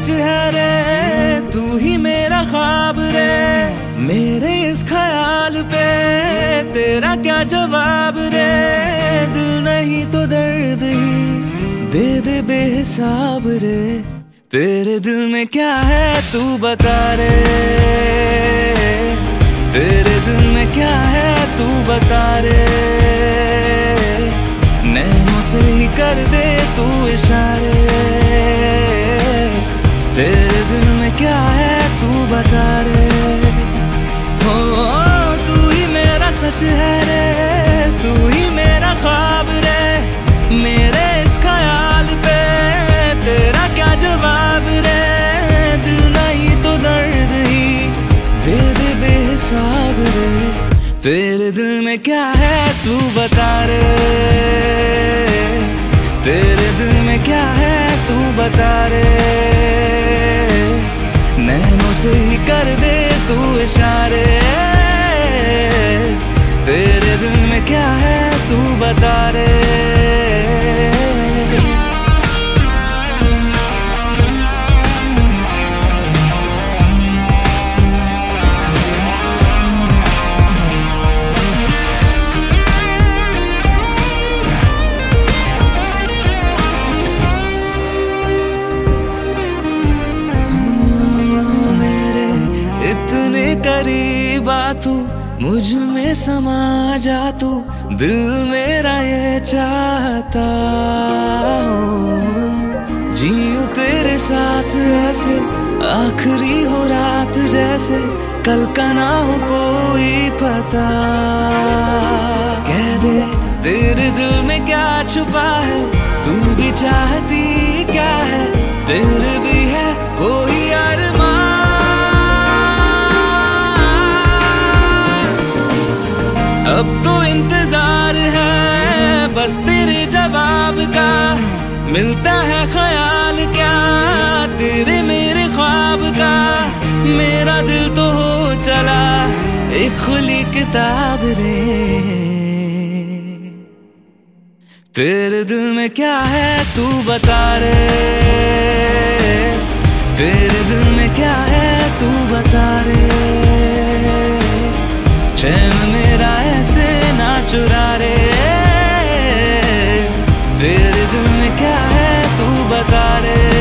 सच है रे, तू ही मेरा ख्वाब रे। मेरे इस ख्याल पे तेरा क्या जवाब रे। दिल नहीं तो दर्द ही दे दे बेहिसाब रे। तेरे दिल में क्या है तू बता रे। तेरे दिल में क्या है तू बता रे। नैनों से ही कर दे तू इशारे। तेरे दिल में क्या है तू बता रे। हो तू ही मेरा सच है रे, तू ही मेरा ख्वाब रे। मेरे इस ख्याल पे तेरा क्या जवाब रे। दिल नहीं तो दर्द ही दे दे बेहिसाब रे। तेरे दिल में क्या है तू बता रे। तेरे दिल में क्या है तू बता रे। नैनों से ही कर दे तू इशारे। तेरे दिल में क्या है तू बता रे। करीब आ तू, मुझ में समा जा तू। दिल मेरा ये चाहता हो, जीऊं तेरे साथ ऐसे। आखिरी हो रात जैसे, कल का ना हो कोई पता। कह दे तेरे दिल में क्या छुपा है, तू भी चाहती क्या है। तेरे भी है कोई अरमान। अब तो इंतजार है बस तेरे जवाब का। मिलता है ख्याल क्या तेरे मेरे ख्वाब का। मेरा दिल तो हो चला एक खुली किताब रे। तेरे दिल में क्या है तू बता रे। तेरे दिल में क्या है तू बता रे। चैन मेरा ऐसे ना चुरा रे। तेरे दिल में क्या है तू बता रे।